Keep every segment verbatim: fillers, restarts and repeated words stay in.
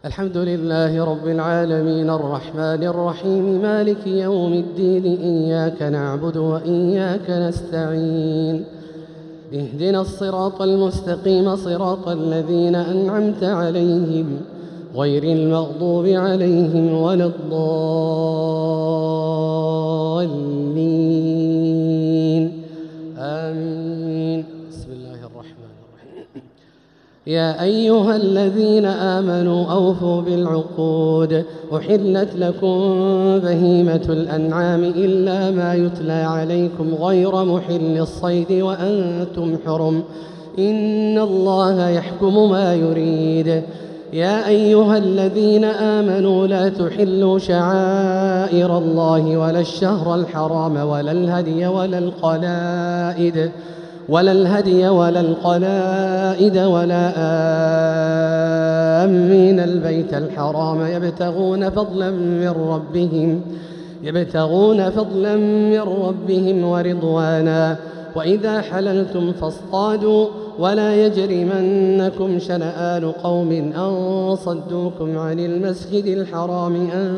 الحمد لله رب العالمين الرحمن الرحيم مالك يوم الدين إياك نعبد وإياك نستعين اهدنا الصراط المستقيم صراط الذين أنعمت عليهم غير المغضوب عليهم ولا الضالين آمين. بسم الله الرحمن الرحيم. يا أيها الذين آمنوا أوفوا بالعقود أحلت لكم بهيمة الأنعام إلا ما يتلى عليكم غير محل الصيد وأنتم حرم إن الله يحكم ما يريد. يا أيها الذين آمنوا لا تحلوا شعائر الله ولا الشهر الحرام ولا الهدي ولا القلائد ولا الهدي ولا القلائد ولا آمين البيت الحرام يبتغون فضلا من ربهم يبتغون فضلا من ربهم ورضوانا وإذا حللتم فاصطادوا ولا يجرمنكم شنآن قوم أن صدوكم عن المسجد الحرام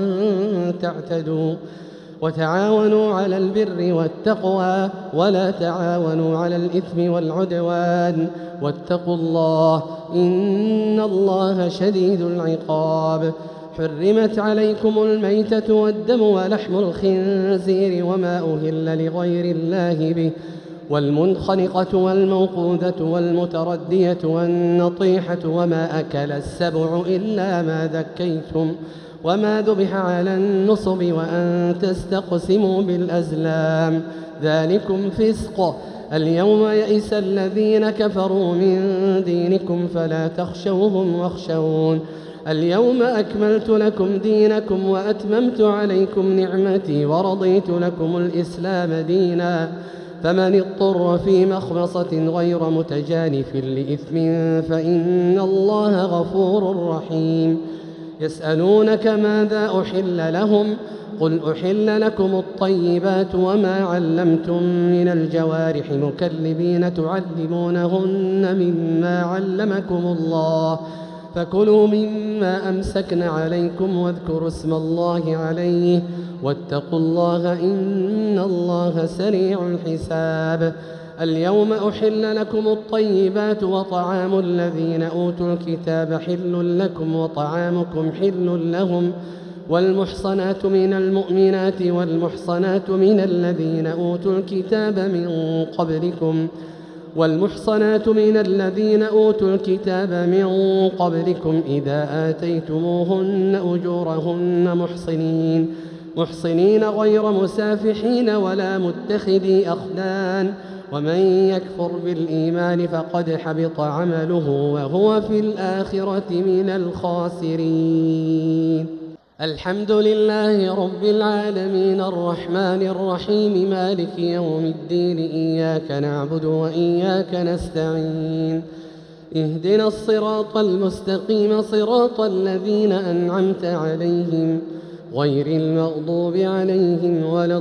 أن تعتدوا وتعاونوا على البر والتقوى ولا تعاونوا على الإثم والعدوان واتقوا الله إن الله شديد العقاب. حرمت عليكم الميتة والدم ولحم الخنزير وما أهل لغير الله به والمنخنقة والموقوذة والمتردية والنطيحة وما أكل السبع إلا ما ذكيتم وما ذبح على النصب وأن تستقسموا بالأزلام ذلكم فسق. اليوم يئس الذين كفروا من دينكم فلا تخشوهم واخشون. اليوم أكملت لكم دينكم وأتممت عليكم نعمتي ورضيت لكم الإسلام دينا فمن اضطر في مخمصة غير متجانف لإثم فإن الله غفور رحيم. يسألونك ماذا أحل لهم قل أحل لكم الطيبات وما علمتم من الجوارح مكلبين تعلمونهن مما علمكم الله فكلوا مما أمسكن عليكم واذكروا اسم الله عليه واتقوا الله إن الله سريع الحساب. اليوم أحل لكم الطيبات وطعام الذين أوتوا الكتاب حل لكم وطعامكم حل لهم والمحصنات من المؤمنات والمحصنات من الذين أوتوا الكتاب من قبلكم والمحصنات من الذين أوتوا الكتاب من قبلكم إذا آتيتموهن أجورهن محصنين محصنين غير مسافحين ولا متخذي أخدان ومن يكفر بالإيمان فقد حبط عمله وهو في الآخرة من الخاسرين. الحمد لله رب العالمين الرحمن الرحيم مالك يوم الدين إياك نعبد وإياك نستعين اهدنا الصراط المستقيم صراط الذين أنعمت عليهم غير المغضوب عليهم ولا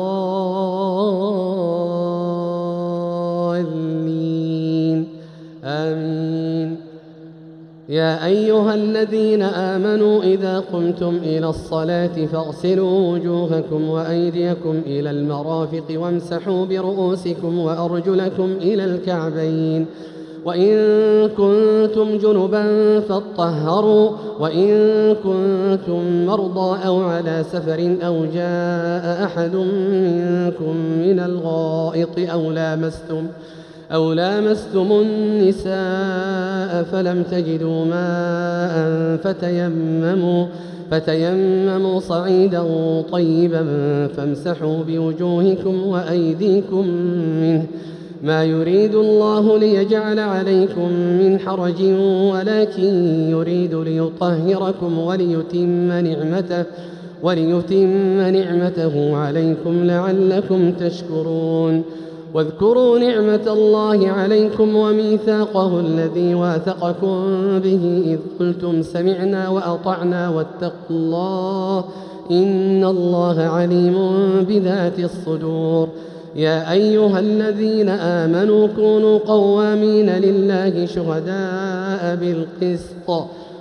الضالين آمين. يا أيها الذين آمنوا إذا قمتم إلى الصلاة فاغسلوا وجوهكم وأيديكم إلى المرافق وامسحوا برؤوسكم وأرجلكم إلى الكعبين وإن كنتم جنبا فاطهروا وإن كنتم مرضى أو على سفر أو جاء أحد منكم من الغائط أو لامستم أو لامستم النساء فلم تجدوا ماء فتيمموا فتيمموا صعيدا طيبا فامسحوا بوجوهكم وأيديكم منه ما يريد الله ليجعل عليكم من حرج ولكن يريد ليطهركم وليتم نعمته وليتم نعمته عليكم لعلكم تشكرون. واذكروا نعمة الله عليكم وميثاقه الذي واثقكم به إذ قلتم سمعنا وأطعنا واتقوا الله إن الله عليم بذات الصدور. يا أيها الذين آمنوا كونوا قوامين لله شهداء بالقسط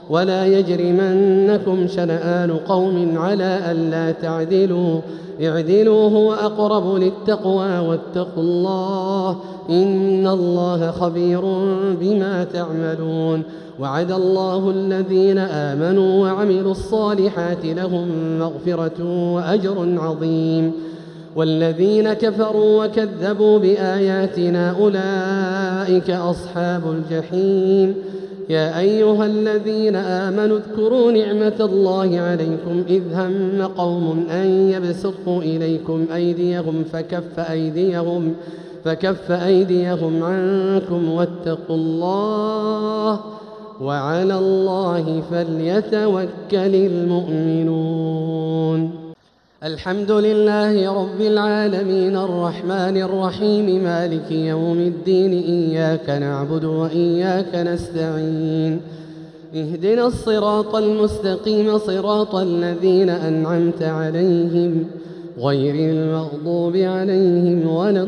ولا يجرمنكم شنآن قوم على ألا تعدلوا اعدلوا هو أقرب للتقوى واتقوا الله إن الله خبير بما تعملون وعد الله الذين آمنوا وعملوا الصالحات لهم مغفرة وأجر عظيم والذين كفروا وكذبوا بآياتنا أولئك أصحاب الجحيم يا أيها الذين آمنوا اذكروا نعمة الله عليكم إذ هم قوم أن يبسطوا إليكم أيديهم فكف أيديهم فكف أيديهم عنكم واتقوا الله وعلى الله فليتوكل المؤمنون الحمد لله رب العالمين الرحمن الرحيم مالك يوم الدين إياك نعبد وإياك نستعين اهدنا الصراط المستقيم صراط الذين أنعمت عليهم غير المغضوب عليهم ولا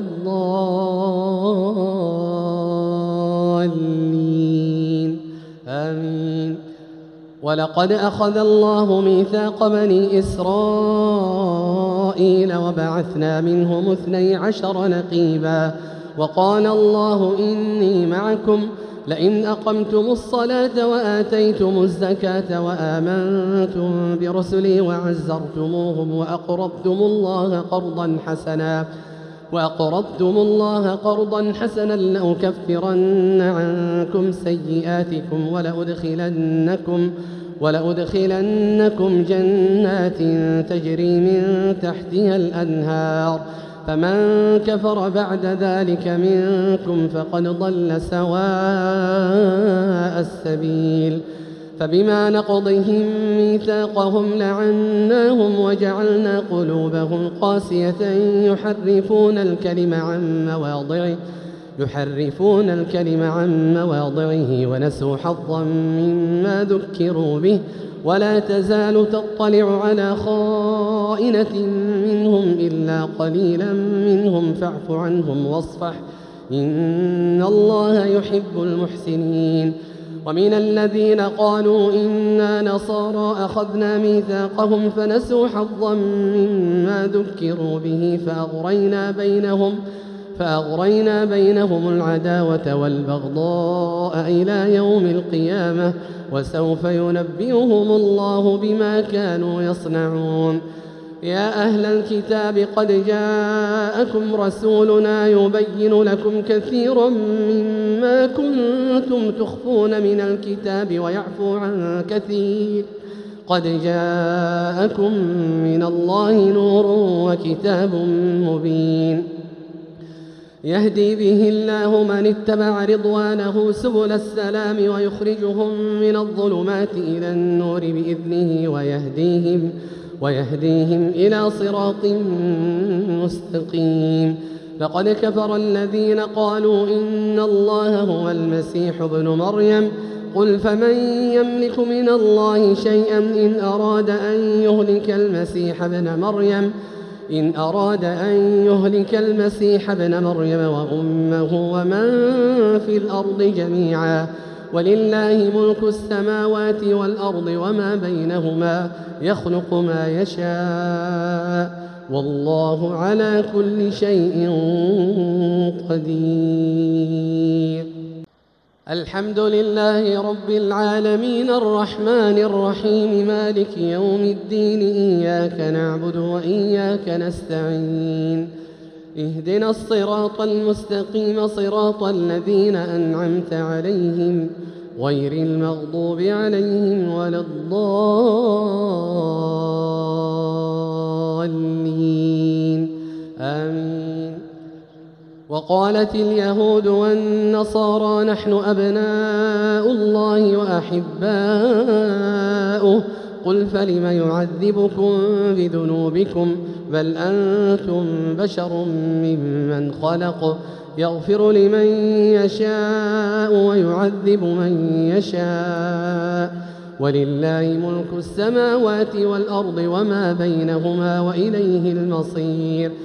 الضالين آمين ولقد أخذ الله ميثاق بني إسرائيل وبعثنا منهم اثني عشر نقيبا وقال الله إني معكم لئن أقمتم الصلاة وآتيتم الزكاة وآمنتم برسلي وعزرتموهم وأقرضتم الله قرضا حسنا وأقرضتم الله قرضا حسنا لأكفرن عنكم سيئاتكم ولأدخلنكم ولأدخلنكم جنات تجري من تحتها الأنهار فمن كفر بعد ذلك منكم فقد ضل سواء السبيل فبما نقضهم ميثاقهم لعناهم وجعلنا قلوبهم قاسية يحرفون الكلم عن مواضعه يحرفون الكلم عن مواضعه ونسوا حظا مما ذكروا به ولا تزال تطلع على خائنة منهم إلا قليلا منهم فاعف عنهم واصفح إن الله يحب المحسنين ومن الذين قالوا إنا نصارى أخذنا ميثاقهم فنسوا حظا مما ذكروا به فأغرينا بينهم فأغرينا بينهم العداوة والبغضاء إلى يوم القيامة وسوف ينبئهم الله بما كانوا يصنعون يا أهل الكتاب قد جاءكم رسولنا يبين لكم كثيرا مما كنتم تخفون من الكتاب ويعفو عن كثير قد جاءكم من الله نور وكتاب مبين يهدي به الله من اتبع رضوانه سبل السلام ويخرجهم من الظلمات إلى النور بإذنه ويهديهم ويهديهم إلى صراط مستقيم لقد كفر الذين قالوا إن الله هو المسيح ابن مريم قل فمن يملك من الله شيئا إن أراد أن يهلك المسيح ابن مريم إن أراد أن يهلك المسيح ابن مريم وأمه ومن في الأرض جميعا ولله ملك السماوات والأرض وما بينهما يخلق ما يشاء والله على كل شيء قدير الحمد لله رب العالمين الرحمن الرحيم مالك يوم الدين إياك نعبد وإياك نستعين اهدنا الصراط المستقيم صراط الذين أنعمت عليهم غير المغضوب عليهم ولا الضالين آمين وقالت اليهود والنصارى نحن أبناء الله وأحباؤه قل فلم يعذبكم بذنوبكم بل أنتم بشر ممن خلق يغفر لمن يشاء ويعذب من يشاء ولله ملك السماوات والأرض وما بينهما وإليه المصير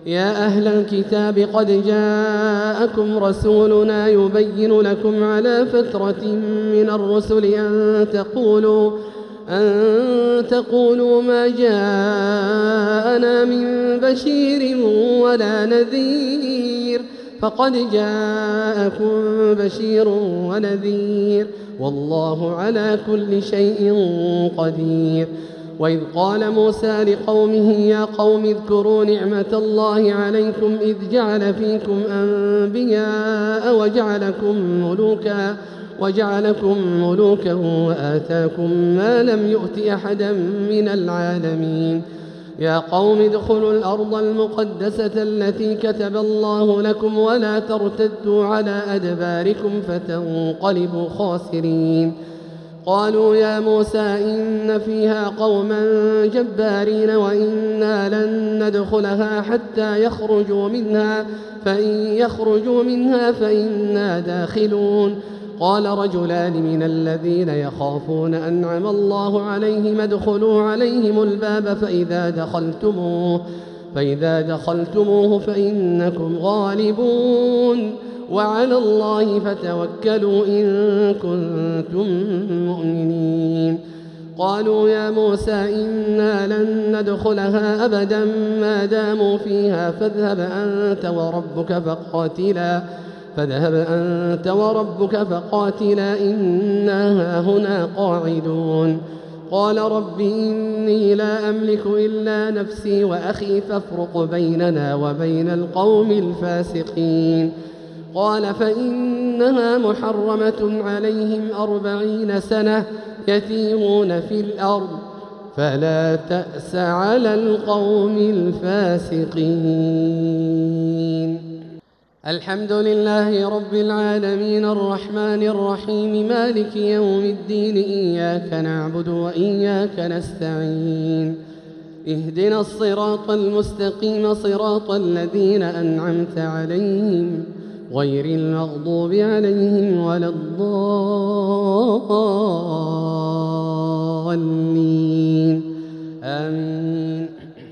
يا أهل الكتاب قد جاءكم رسولنا يبين لكم على فترة من الرسل أن تقولوا أن تقولوا ما جاءنا من بشير ولا نذير فقد جاءكم بشير ونذير والله على كل شيء قدير. وإذ قال موسى لقومه يا قوم اذكروا نعمة الله عليكم إذ جعل فيكم أنبياء وجعلكم ملوكا وجعلكم ملوكا وآتاكم ما لم يؤت أحدا من العالمين. يا قوم ادخلوا الأرض المقدسة التي كتب الله لكم ولا ترتدوا على أدباركم فتنقلبوا خاسرين. قالوا يا موسى إن فيها قوما جبارين وإنا لن ندخلها حتى يخرجوا منها فإن يخرجوا منها فإنا داخلون. قال رجلان من الذين يخافون أنعم الله عليهم ادخلوا عليهم الباب فإذا دخلتموه فإذا دخلتموه فإنكم غالبون وعلى الله فتوكلوا إن كنتم مؤمنين. قالوا يا موسى إنا لن ندخلها أبدا ما داموا فيها فاذهب أنت وربك فقاتلا فاذهب أنت وربك فقاتلا إنا هنا قاعدون. قال رب إني لا أملك إلا نفسي وأخي فافرق بيننا وبين القوم الفاسقين. قال فإنها محرمة عليهم أربعين سنة يتيهون في الأرض فلا تأس على القوم الفاسقين. الحمد لله رب العالمين الرحمن الرحيم مالك يوم الدين إياك نعبد وإياك نستعين اهدنا الصراط المستقيم صراط الذين أنعمت عليهم غير المغضوب عليهم ولا الضالين آمين.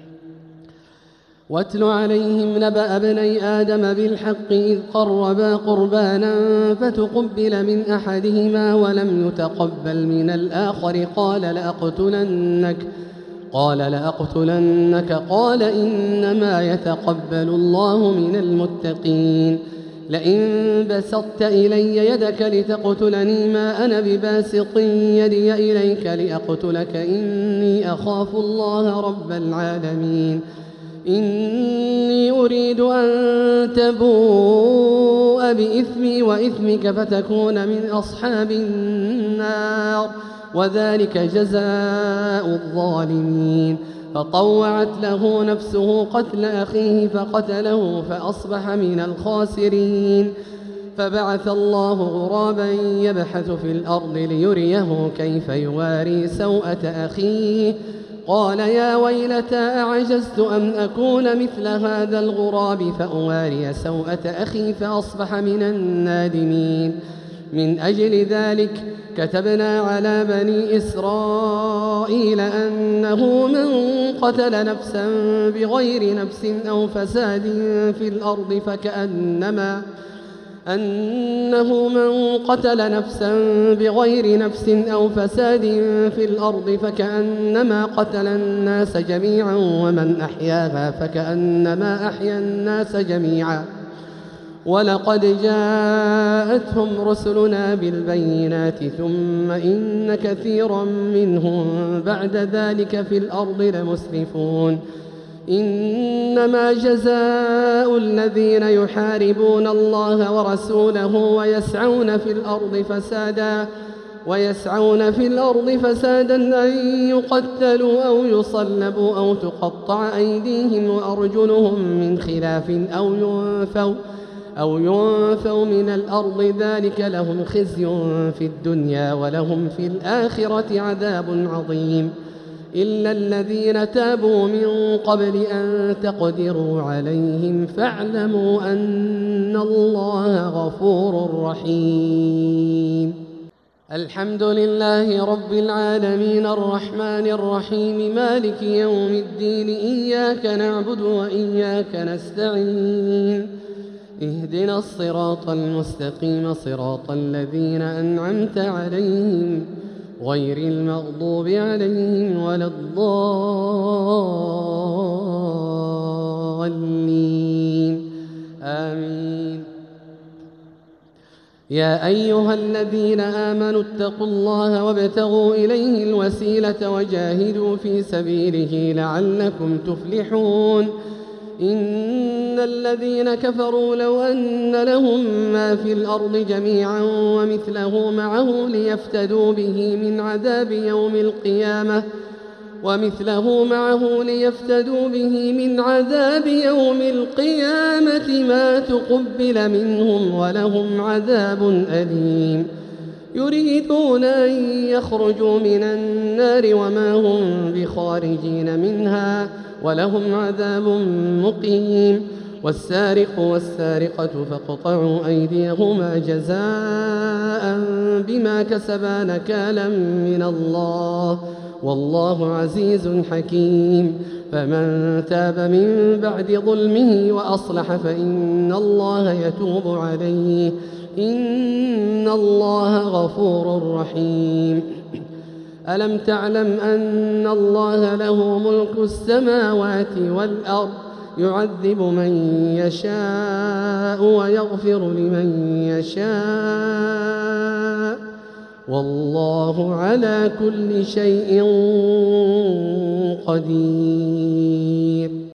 واتل عليهم نبأ ابني آدم بالحق إذ قربا قربانا فتقبل من أحدهما ولم يتقبل من الآخر قال لأقتلنك قال لأقتلنك قال إنما يتقبل الله من المتقين. لئن بسطت إلي يدك لتقتلني ما أنا بباسط يدي إليك لأقتلك إني أخاف الله رب العالمين. إني أريد أن تبوء بإثمي وإثمك فتكون من أصحاب النار وذلك جزاء الظالمين. فطوعت له نفسه قتل أخيه فقتله فأصبح من الخاسرين. فبعث الله غرابا يبحث في الأرض ليريه كيف يواري سوءة أخيه قال يا ويلتى أعجزت أن أكون مثل هذا الغراب فأواري سوءة أخي فأصبح من النادمين. من أجل ذلك كتبنا على بني إسرائيل أنه من قتل نفسا بغير نفس أو فساد في الأرض فكأنما أنه من قتل نفسا بغير نفس أو فساد في الأرض فكأنما قتل الناس جميعا ومن أحياها فكأنما أحيا الناس جميعا. ولقد جاءتهم رسلنا بالبينات ثم إن كثيرا منهم بعد ذلك في الأرض لمسرفون. إنما جزاء الذين يحاربون الله ورسوله ويسعون في الأرض فسادا ويسعون في الأرض فسادا أن يقتلوا أو يصلبوا أو تقطع أيديهم وأرجلهم من خلاف أو ينفوا أو ينفوا من الأرض ذلك لهم خزي في الدنيا ولهم في الآخرة عذاب عظيم. إلا الذين تابوا من قبل أن تقدروا عليهم فاعلموا أن الله غفور رحيم. الحمد لله رب العالمين الرحمن الرحيم مالك يوم الدين إياك نعبد وإياك نستعين اهدنا الصراط المستقيم صراط الذين أنعمت عليهم غير المغضوب عليهم ولا الضالين آمين. يا أيها الذين آمنوا اتقوا الله وابتغوا إليه الوسيلة وجاهدوا في سبيله لعلكم تفلحون. إن الذين كفروا لو أن لهم ما في الأرض جميعا ومثله معه ليفتدوا به من عذاب يوم القيامة ومثله معه ليفتدوا به من عذاب يوم القيامة ما تقبل منهم ولهم عذاب أليم. يريدون أن يخرجوا من النار وما هم بخارجين منها ولهم عذاب مقيم. والسارق والسارقة فاقطعوا أيديهما جزاء بما كسبا نكالا من الله والله عزيز حكيم. فمن تاب من بعد ظلمه وأصلح فإن الله يتوب عليه إن الله غفور رحيم. ألم تعلم أن الله له ملك السماوات والأرض يعذب من يشاء ويغفر لمن يشاء والله على كل شيء قدير.